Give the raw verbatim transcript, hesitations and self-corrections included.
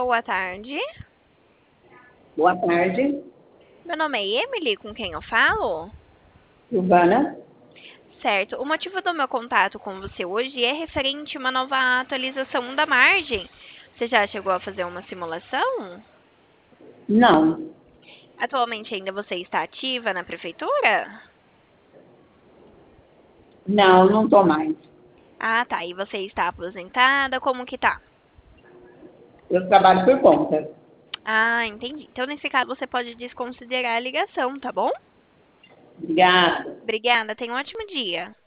boa tarde. Boa tarde, Meu nome é Emily, com quem eu falo? Silvana. Certo. O motivo do meu contato com você hoje é referente a uma nova atualização da margem. Você já chegou a fazer uma simulação? Não, Atualmente ainda você está ativa na prefeitura? não, não tô mais. Ah, tá. E você está aposentada? Como que tá? Eu trabalho por conta. Ah, entendi. Então, nesse caso, você pode desconsiderar a ligação, tá bom? Obrigada. Obrigada. Tenha um ótimo dia.